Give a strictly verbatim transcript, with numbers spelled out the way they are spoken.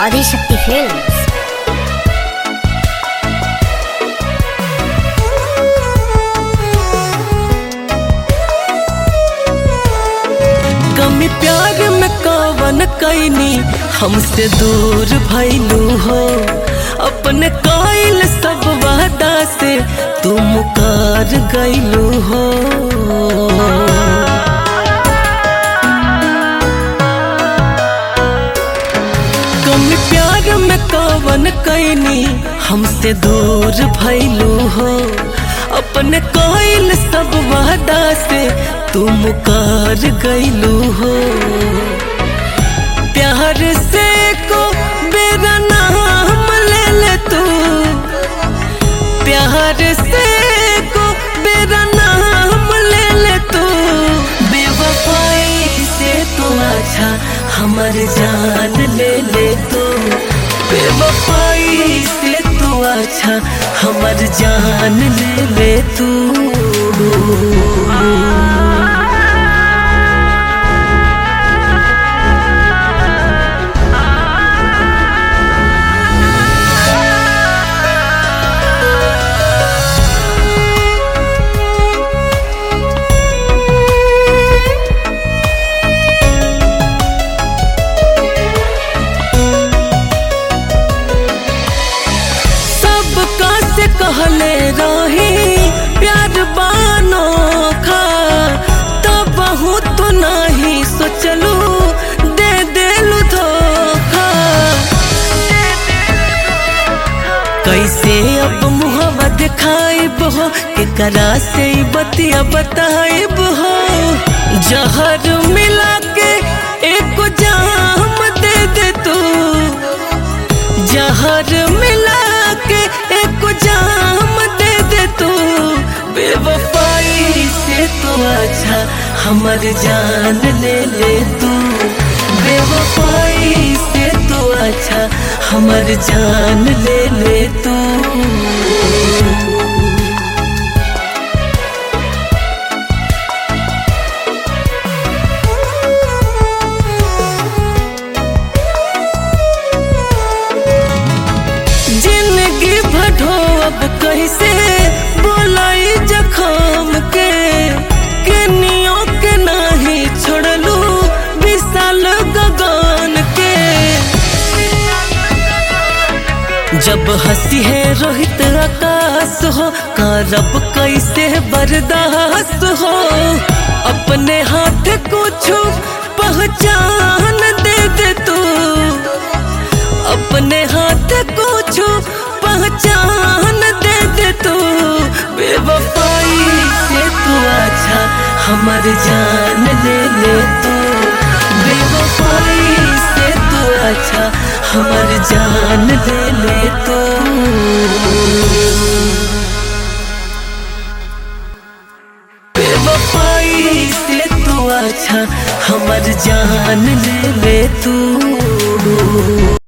Adishakti films. कमी प्यार में कवन कैनी हमसे दूर भइलू हो, अपने कायल सब वादा से तू मुकर गइलू हो। कमी प्यार में कवन कैनी हमसे दूर भइलू हो, अपने कायल सब वादा से तू मुकर गइलू हो। प्यार से को मेरा नाम ले ले तू, प्यार से को मेरा नाम ले ले तू। बेवफाई से तू अच्छा हमर जान ले ले तू, बेवफाई से तू अच्छा हमर जान ले ले तू। कहले रही प्यार बानो खा, तब बहुत तो नहीं सोचलू दे देलू धोखा। कैसे अब मुहवा दिखाइब हो, केकरा से बतिया बताइब हो। जहर मिला के एक जाम दे दे तू, जहर मिला के एक जाम दे दे तू। बेवफाई से तो अच्छा हमर जान ले ले तू, बेवफाई से तो अच्छा हमर जान ले ले तू। अब कैसे बोलाई जखम के, केनियों के नहीं छोड़लू विशाल गगन के। जब हंसी है रोहित आकाश हो, करब कैसे बर्दाश्त हो। अपने हाथ कुछ पहचान दे दे तू, अपने हाथ कुछ पहचान दे दे तू। बेवफाई से तू अच्छा हमर जान ले ले तू, बेवफाई से तू अच्छा हमर जान ले ले तू। बेवफाई से तू अच्छा हमर जान ले ले तू।